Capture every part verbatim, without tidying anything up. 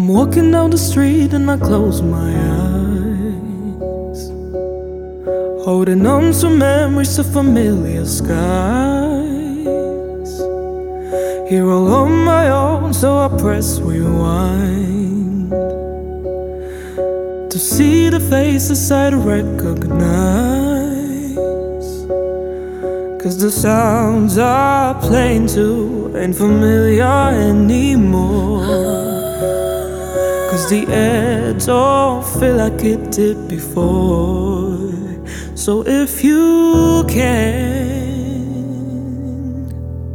I'm walking down the street and I close my eyes, holding on to memories of familiar skies. Here all on my own, so I press rewind to see the faces I'd recognize. Cause the sounds are plain too ain't familiar anymore. Cause the air don't feel like it did before. So if you can,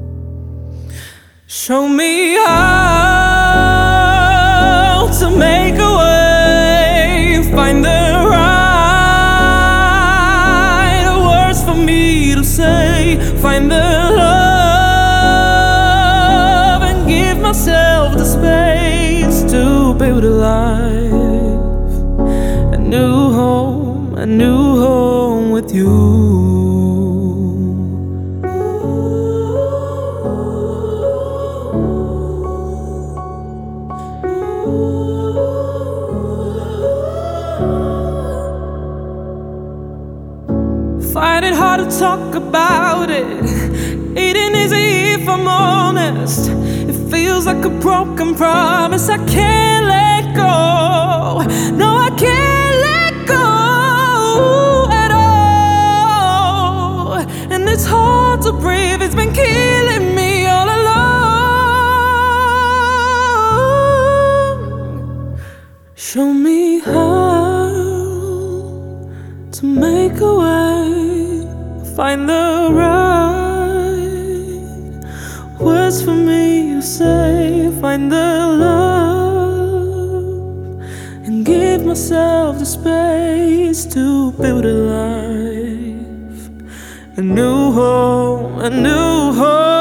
show me how to make a way, find the right words for me to say, find the love and give myself the space to build a life, a new home, a new home with you. Find it hard to talk about it. It ain't easy if I'm honest. It feels like a broken promise I can't let go. No, I can't let go at all. And it's hard to breathe, it's been killing me all along. Show me how to make a way, find the right words for me to say, find the love and give myself the space to build a life, a new home, a new home.